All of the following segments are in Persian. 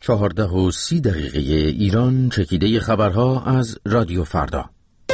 14:30 ایران. چکیده خبرها از رادیو فردا.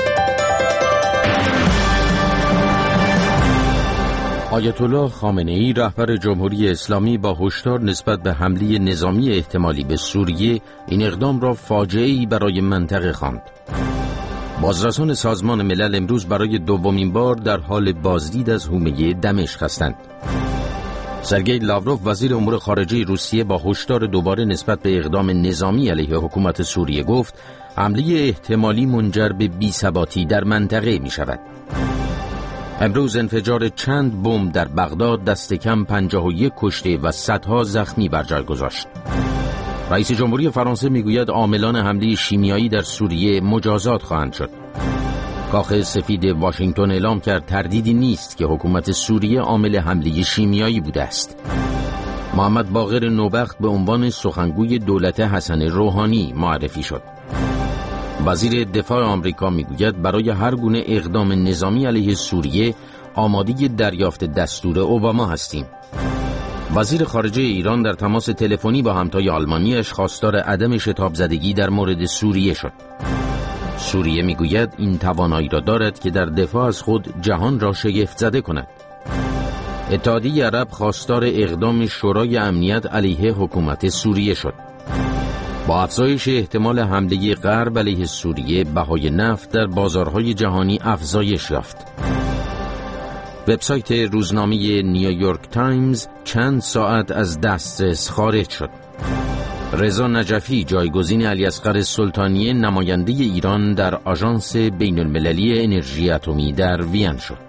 آیت الله خامنه‌ای رهبر جمهوری اسلامی با هشدار نسبت به حمله نظامی احتمالی به سوریه این اقدام را فاجعه‌ای برای منطقه خواند. بازرسان سازمان ملل امروز برای دومین بار در حال بازدید از حومه دمشق هستند. سرگئی لاوروف وزیر امور خارجه روسیه با هشدار دوباره نسبت به اقدام نظامی علیه حکومت سوریه گفت حمله احتمالی منجر به بی‌ثباتی در منطقه می شود. امروز انفجار چند بمب در بغداد دست کم 51 کشته و صدها زخمی بر جای گذاشت. رئیس جمهوری فرانسه میگوید عاملان حمله شیمیایی در سوریه مجازات خواهند شد. کاخ سفید واشنگتن اعلام کرد تردیدی نیست که حکومت سوریه عامل حمله شیمیایی بوده است. محمد باقر نوبخت به عنوان سخنگوی دولت حسن روحانی معرفی شد. وزیر دفاع آمریکا میگوید برای هر گونه اقدام نظامی علیه سوریه آماده دریافت دستور اوباما هستیم. وزیر خارجه ایران در تماس تلفنی با همتای آلمانیش خواستار عدم شتاب زدگی در مورد سوریه شد. سوریه میگوید این توانایی را دارد که در دفاع از خود جهان را شگفت زده کند. اتحادیه عرب خواستار اقدام شورای امنیت علیه حکومت سوریه شد. با افزایش احتمال حمله غرب علیه سوریه بهای نفت در بازارهای جهانی افزایش یافت. وبسایت روزنامه نیویورک تایمز چند ساعت از دسترس خارج شد. رضا نجفی جایگزین علیاصغر سلطانی نماینده ایران در آژانس بین‌المللی انرژی اتمی در وین شد.